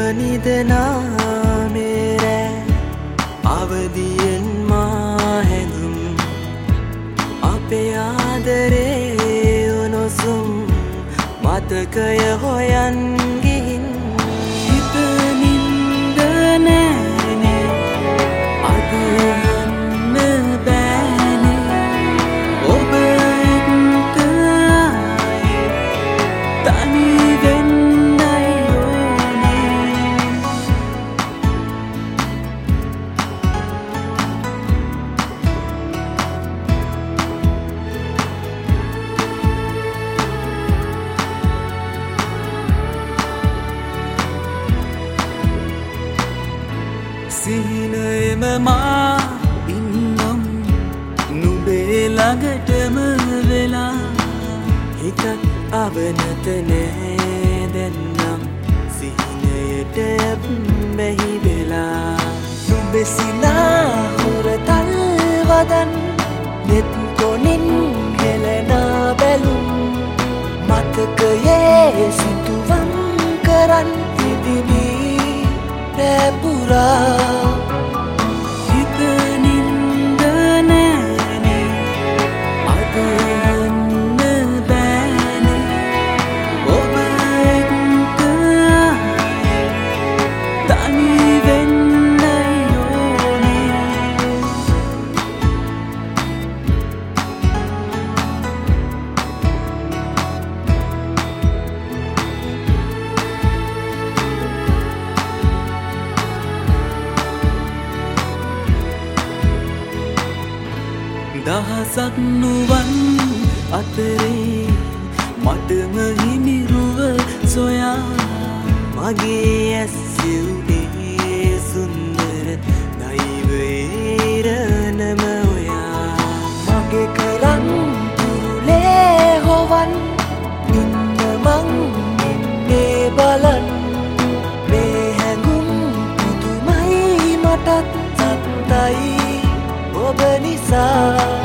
නිදනා මේ අවදියෙන් මා හැඟුම් අපේ ආදරේ උණුසුම් මතකය හොයන් ගිහින් හිත නින්ද නෑනේ අද යන්න බෑනේ ඔබ එක්ක ආයේ තනි වෙන්නයි ඕනේ සිහිනයම මා ඉන්නම් නුඹේ ළඟටම වෙලා හිතත් අවනත නෑ දැන්නම් සිහිනයට බැහි වෙලා නුඹේ සිනා හුරතල් වදන් නෙත් කොනින් හෙලන බැලුම් මතකයේ සිතුවම් කරන් ඉදිමී රැපුරා හිත නින්ද නෑනේ අද යන්න බෑනේ ඔබ එක්ක ආයේ තනි වෙන්නයි ඕනේ දහසක් නුවන් අතරේ මටම හිමිරුව සොයා මගේ ඇස්සිව්නේ සුන්දර දෛවයේරනම ඔයා මගේ කරන් තුරුලේ හොවන් ඉන්න මං ඉන්නේ බලන් මේ හැඟුම් පුදුමයි මටත් සත්තයි ඔබ නිසා